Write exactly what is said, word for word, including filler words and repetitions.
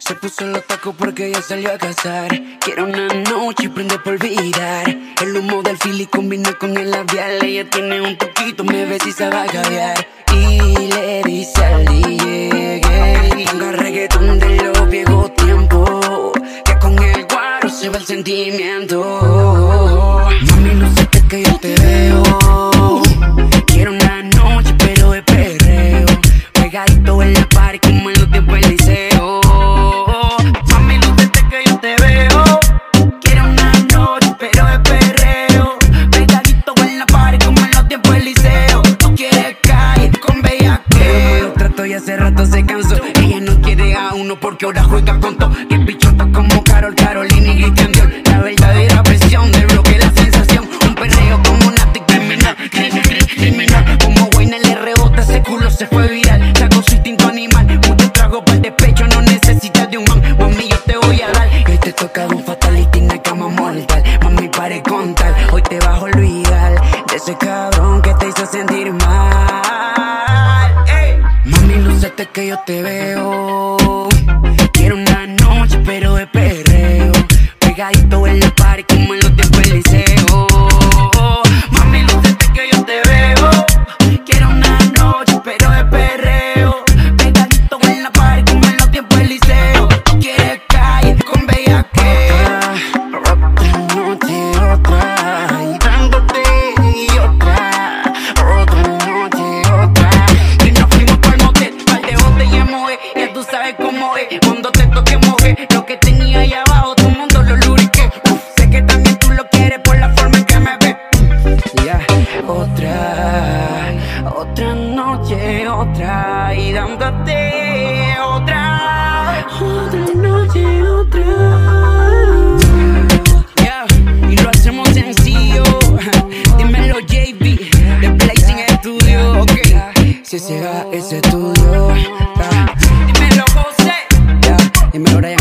Se puso los tacos porque ya salió a cazar. Quiero una noche y prende por olvidar. El humo del fili combina con el labial. Ella tiene un poquito, me ve si se va a caviar. Y le dice al D J que ponga reggaetón de los viejos tiempos, que con el guaro se va el sentimiento. Mami, no sé qué que yo te veo. Quiero una noche pero de perreo, pegadito en la pared como en los tiempos del liceo. Mami, no sé que yo te veo. Quiero una noche pero de perreo, pegadito en la pared como en los tiempos del liceo. Tú quieres caer con bellaqueo, lo trato y hace rato se cansó. Ella no quiere a uno porque ahora juega con todo. Y el bichota como Karol, Carolina y Christian Dior. La verdadera presión del bloque, la sensación. Un perreo como una criminal, criminal. Como Wayne le rebota, ese culo se fue viral. Sacó su instinto animal, mucho trago para el despecho. No necesitas de un man, mami, yo te voy a dar. Hoy te toca un fatality en la cama mortal. Mami, pare contar, hoy te vas a olvidar de ese cabrón que te hizo sentir mal. Ey. Mami, lúcete que yo te veo. Quiero una noche pero de perreo, pegadito en la pared como en los tiempos del liceo. Mami, lúcete que yo te veo. Quiero una noche pero de perreo, pegadito en la pared como en los tiempos del liceo. Tú quieres caer con bellaqueo. Otra noche, otra, y dándote otra. Otra noche, otra. Y nos fuimos por el motel, par de botellas mojé. Ya tú sabes cómo es, cuando te toque mojé. Lo que tenía ahí abajo, todo el mundo lo lubriqué. Uf, sé que también tú lo quieres por la forma en que me ves. Ya, otra, otra noche, otra, y dándote otra. Otra noche, otra. Ya, y lo hacemos sencillo. Dímelo, J B, de Blazing Studio, ok. Si ese va ese estudio, ah. Dímelo, José. Ya, dímelo, Ryan.